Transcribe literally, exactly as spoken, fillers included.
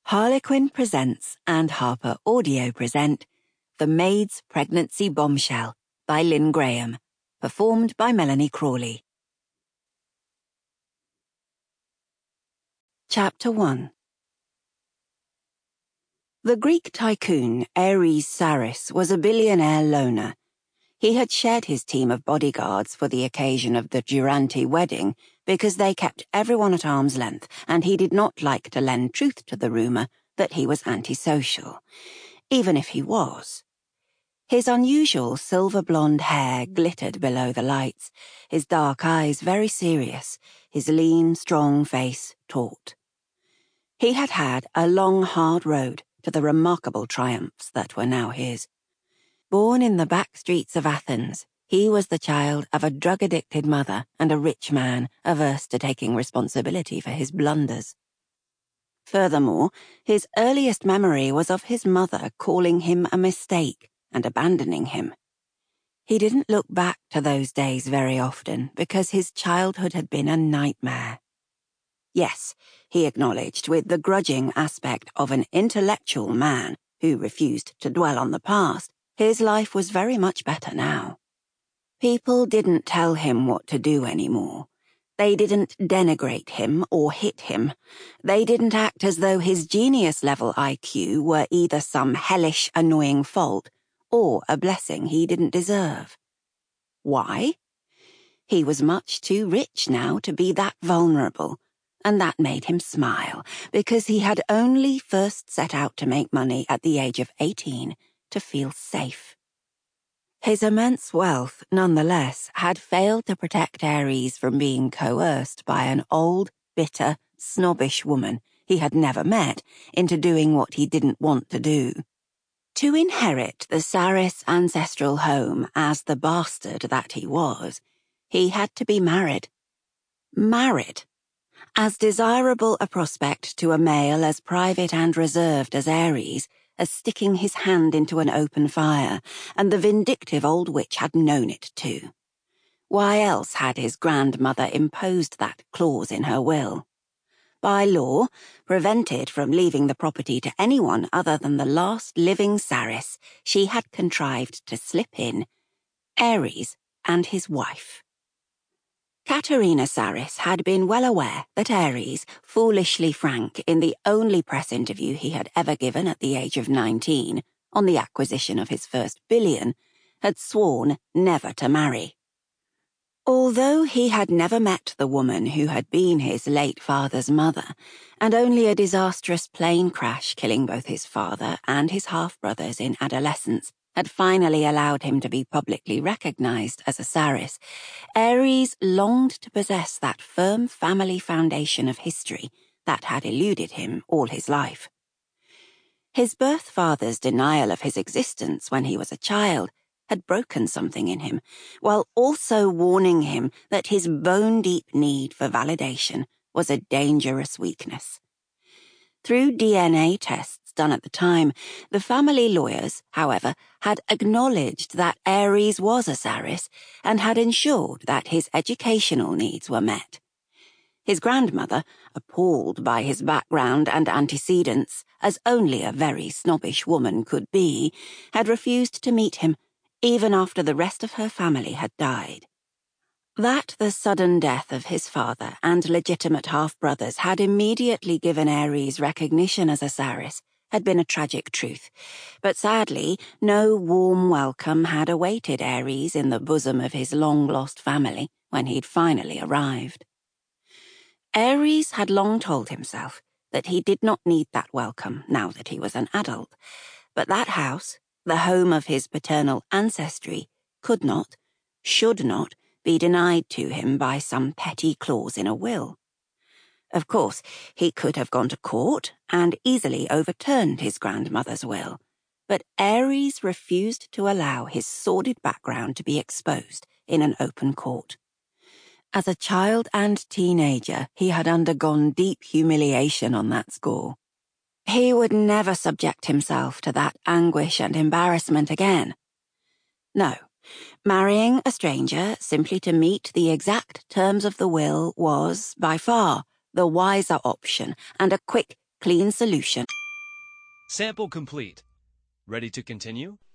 Harlequin presents and Harper Audio present The Maid's Pregnancy Bombshell by Lynn Graham, performed by Melanie Crawley. Chapter one. The Greek tycoon Ares Saris was a billionaire loner. He had shared his team of bodyguards for the occasion of the Durante wedding because they kept everyone at arm's length, and he did not like to lend truth to the rumour that he was antisocial, even if he was. His unusual silver-blonde hair glittered below the lights, his dark eyes very serious, his lean, strong face taut. He had had a long, hard road to the remarkable triumphs that were now his. Born in the back streets of Athens, he was the child of a drug-addicted mother and a rich man averse to taking responsibility for his blunders. Furthermore, his earliest memory was of his mother calling him a mistake and abandoning him. He didn't look back to those days very often because his childhood had been a nightmare. Yes, he acknowledged with the grudging aspect of an intellectual man who refused to dwell on the past, his life was very much better now. People didn't tell him what to do anymore. They didn't denigrate him or hit him. They didn't act as though his genius-level I Q were either some hellish, annoying fault or a blessing he didn't deserve. Why? He was much too rich now to be that vulnerable, and that made him smile, because he had only first set out to make money at the age of eighteen to feel safe. His immense wealth, nonetheless, had failed to protect Ares from being coerced by an old, bitter, snobbish woman he had never met into doing what he didn't want to do. To inherit the Saris ancestral home as the bastard that he was, he had to be married. Married. As desirable a prospect to a male as private and reserved as Ares, as sticking his hand into an open fire, and the vindictive old witch had known it too. Why else had his grandmother imposed that clause in her will? By law, prevented from leaving the property to anyone other than the last living Saris, she had contrived to slip in Ares and his wife. Katerina Saris had been well aware that Ares, foolishly frank in the only press interview he had ever given at the age of nineteen, on the acquisition of his first billion, had sworn never to marry. Although he had never met the woman who had been his late father's mother, and only a disastrous plane crash killing both his father and his half-brothers in adolescence had finally allowed him to be publicly recognized as a Saris, Ares longed to possess that firm family foundation of history that had eluded him all his life. His birth father's denial of his existence when he was a child had broken something in him, while also warning him that his bone-deep need for validation was a dangerous weakness. Through D N A tests done at the time, the family lawyers, however, had acknowledged that Ares was a Saris and had ensured that his educational needs were met. His grandmother, appalled by his background and antecedents, as only a very snobbish woman could be, had refused to meet him, even after the rest of her family had died. That the sudden death of his father and legitimate half-brothers had immediately given Ares recognition as a Saris had been a tragic truth, but sadly no warm welcome had awaited Ares in the bosom of his long-lost family when he'd finally arrived. Ares had long told himself that he did not need that welcome now that he was an adult, but that house, the home of his paternal ancestry, could not, should not, be denied to him by some petty clause in a will. Of course, he could have gone to court and easily overturned his grandmother's will, but Ares refused to allow his sordid background to be exposed in an open court. As a child and teenager, he had undergone deep humiliation on that score. He would never subject himself to that anguish and embarrassment again. No, marrying a stranger simply to meet the exact terms of the will was, by far, the wiser option and a quick, clean solution. Sample complete. Ready to continue?